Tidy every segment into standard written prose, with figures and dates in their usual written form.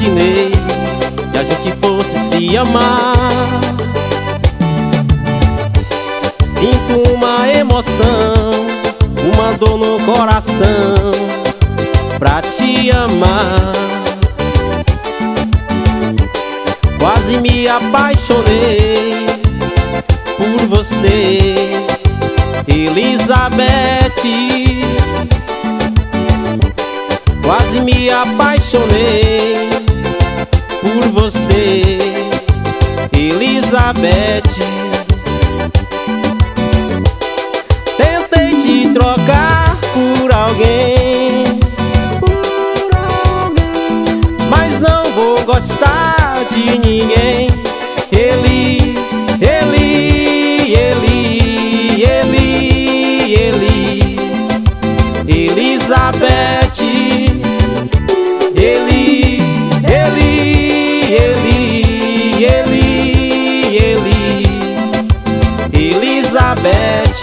imaginei que a gente fosse se amar. Sinto uma emoção, uma dor no coração pra te amar. Quase me apaixonei por você, Elizabeth. Quase me apaixonei por você, Elizabeth. Tentei te trocar por alguém, mas não vou gostar de ninguém. Elizabeth. Elizabeth.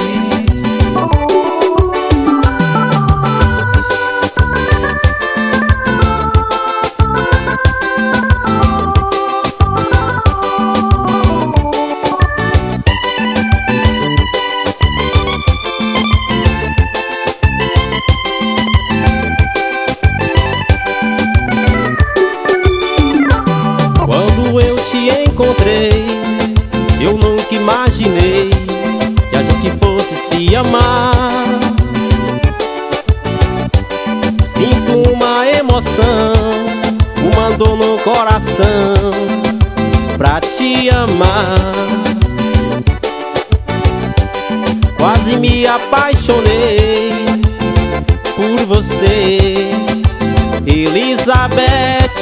Quando eu te encontrei, eu nunca imaginei que a gente fosse se amar. Sinto uma emoção, uma dor no coração pra te amar. Quase me apaixonei por você, Elizabeth.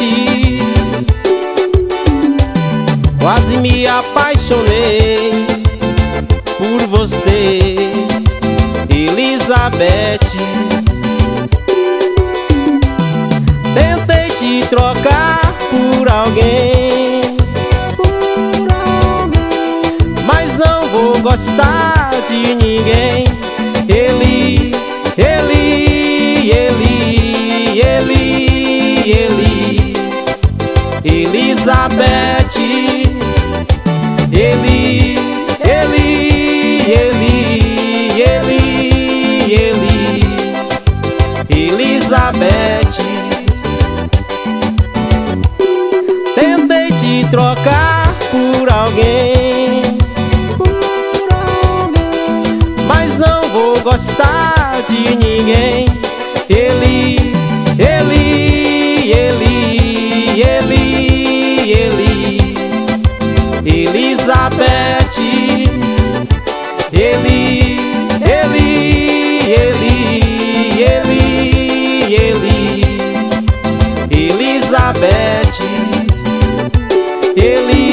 Quase me apaixonei por você, Elizabeth. Tentei te trocar por alguém, mas não vou gostar de ninguém. Elizabeth. Elizabeth. Tentei te trocar por alguém, mas não vou gostar de ninguém. Elizabeth. Elizabeth.